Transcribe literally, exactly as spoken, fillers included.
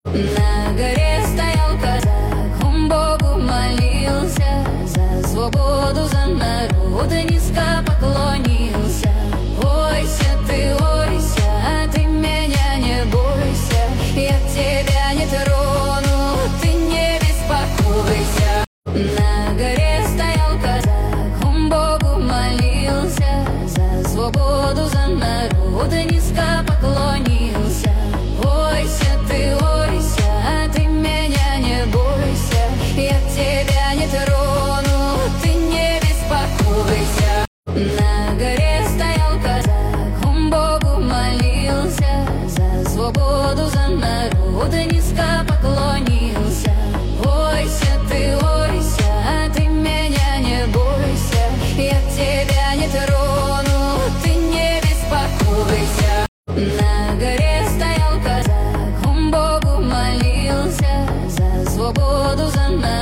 На горе стоял казак, он Богу молился за свободу, за народ, низко поклонился. Ойся ты, ойся, ты меня не бойся, я тебя не трону, ты не беспокойся. На горе стоял казак, он Богу молился за свободу, за народ, низко поклонился. Ойся ты, ойся, ты меня не бойся, я тебя не трону, ты не беспокойся. На горе стоял казак, он Богу молился за свободу, за народ, низко поклонился. Ойся ты, ойся, ты меня не бойся, я тебя не трону, ты не беспокойся. На горе стоял казак, он Богу молился за свободу, за народ.